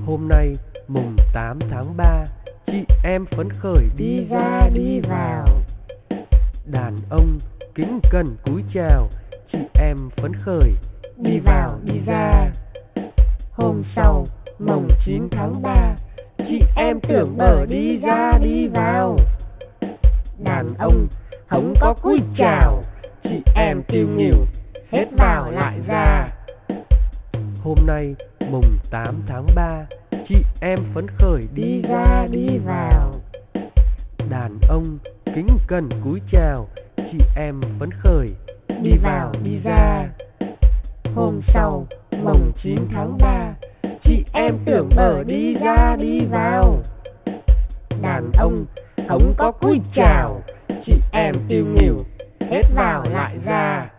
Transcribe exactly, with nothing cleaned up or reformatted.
Hôm nay mùng tám tháng ba, chị em phấn khởi đi ra đi vào. Đàn ông kính cẩn cúi chào, chị em phấn khởi đi vào đi ra. Hôm sau mùng chín tháng ba, chị em tưởng bở đi ra đi vào. Đàn ông không có cúi chào, chị em tiêu nghỉu hết vào lại ra. Hôm nay mùng tám tháng ba, chị em phấn khởi đi ra đi vào. Đàn ông kính cẩn cúi chào, chị em phấn khởi đi vào đi ra. Hôm sau mùng chín tháng ba, chị em tưởng bở đi ra đi vào. Đàn ông không có cúi chào, chị em tiêu nghỉu hết vào lại ra.